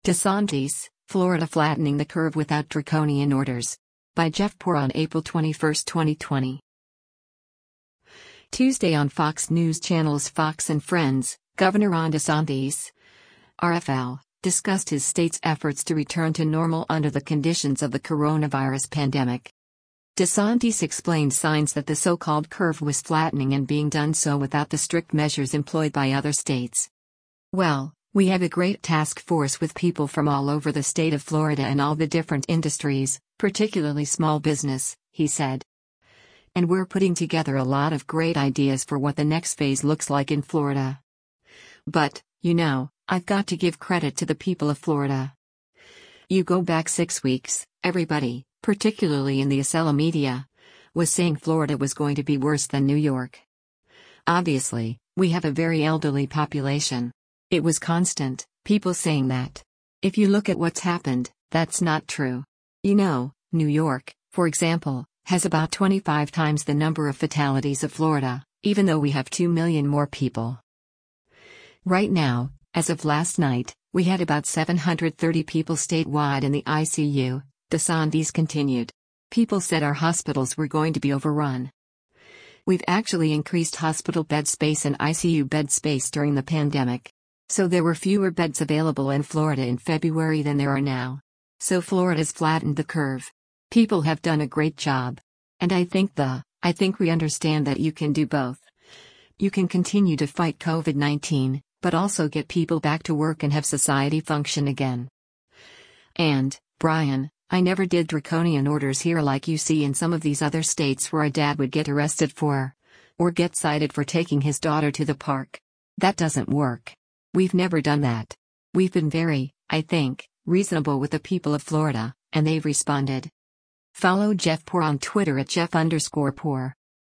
DeSantis, Florida flattening the curve without draconian orders. By Jeff Poor on April 21, 2020. Tuesday on Fox News Channel's Fox and Friends, Governor Ron DeSantis, RFL, discussed his state's efforts to return to normal under the conditions of the coronavirus pandemic. DeSantis explained signs that the so-called curve was flattening and being done so without the strict measures employed by other states. "Well, we have a great task force with people from all over the state of Florida and all the different industries, particularly small business," he said. "And we're putting together a lot of great ideas for what the next phase looks like in Florida. But, I've got to give credit to the people of Florida. You go back 6 weeks, everybody, particularly in the Acela media, was saying Florida was going to be worse than New York. Obviously, we have a very elderly population. It was constant, people saying that. If you look at what's happened, that's not true. New York, for example, has about 25 times the number of fatalities of Florida, even though we have 2 million more people. Right now, as of last night, we had about 730 people statewide in the ICU," DeSantis continued. "People said our hospitals were going to be overrun. We've actually increased hospital bed space and ICU bed space during the pandemic. So there were fewer beds available in Florida in February than there are now. So Florida's flattened the curve. People have done a great job. And I think we understand that you can do both. You can continue to fight COVID-19, but also get people back to work and have society function again. And, Brian, I never did draconian orders here like you see in some of these other states where a dad would get arrested or get cited for taking his daughter to the park. That doesn't work. We've never done that. We've been very, reasonable with the people of Florida, and they've responded." Follow Jeff Poor on Twitter at Jeff_Poor.